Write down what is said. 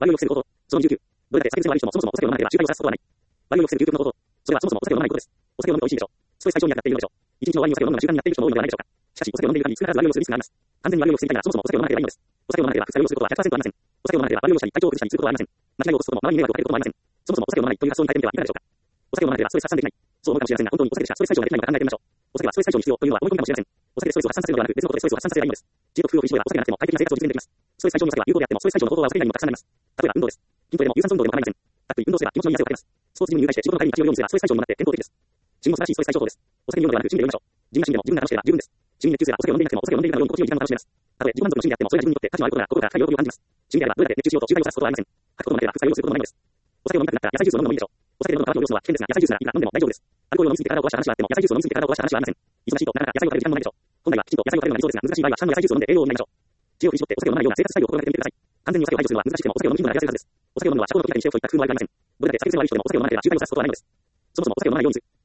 割を良くすること。その29。どれだけ酒癖の悪い人もそもそもお酒を飲まなければ集会をさすことはない。割を良くする究極のこと。それはそもそもお酒を飲まないことです。お酒を飲むと美味しいでしょう。ストレス解消に役立っているのでしょう。一日の終わりにお酒を飲むのが習慣になっている人も多いのではないでしょうか。しかし、お酒を飲んでいる限り少なからず割を良くするリスクがあります。完全に割を良くするためならそもそもお酒を飲まなければいいのです。お酒を飲まなければ副作用することは 100% ありません。お酒を飲まなければ割を良したり体調を崩したりすることはありません。間違いを起こすことも周りに迷惑をかけることもありません。そもそもお酒を飲まないという発想に変えてみてはいかがでしょうか。お酒を飲まなければストレス発散できない。そう思うかもしれませんが、本当にお酒でしかストレス解消ができないのか考えてみましょう。お酒はストレス解消に必要というのは思い込みかもしれません。お酒でストレスを発散させるのではなく、別のことでストレスを発散させればいいのです。知恵と工夫を振り絞ればお酒がなくても快適な生活を実現できます。ストレス解消にお酒は有効であっても、ストレス解消の方法はお酒以外にもたくさんあります。例えば運動です。筋トレでも有酸素運動でも構いません。たっぷり運動すれば気持ちのいい汗をかけます。スポーツジムに入会して仕事の帰りに走るようにすればストレス解消にもなって健康的です。自分も素晴らしいストレス解消法です。お酒に酔うのではなく、趣味で酔いましょう。地味な趣味でも自分が楽しければ十分です。趣味に熱中すればお酒を飲んでいなくてもお酒を飲んでいるかのように心地よい時間を楽しめます。たとえ自己満足の趣味であってもそれが自分にとって価値のあることなら心から深い喜びを感じます。趣味であればどれだけ熱中しようと集会をさすことはありません。書くこともなければ副作用することもないのです。お酒を飲みたくなったら野菜ジュースを飲むのもいいでしょう。お酒で喉の渇きを潤すのは危険ですが、野菜ジュースならいくら飲んでも大丈夫です。アルコールを飲みすぎて体を壊した話はあっても、野菜ジュースを飲みすぎて体を壊した話はありません。忙しいとなかなか野菜を食べる時間もないでしょう。本来はきちんと野菜を食べるのが理想ですが、難しい場合は市販の野菜ジュースを飲んで栄養を補いましょう。知恵を振り絞ってお酒を飲まないような生活スタイルを心がけてみてください。完全にお酒を排除するのは難しくてもお酒を飲む気分が上がりやすいはずです。お酒を飲むのは社交の時だけにしておくといった工夫もありません。どれだけ酒癖の悪い人でもお酒を飲まなければ集会をさすことはないのです。そもそもお酒を飲まないようにする。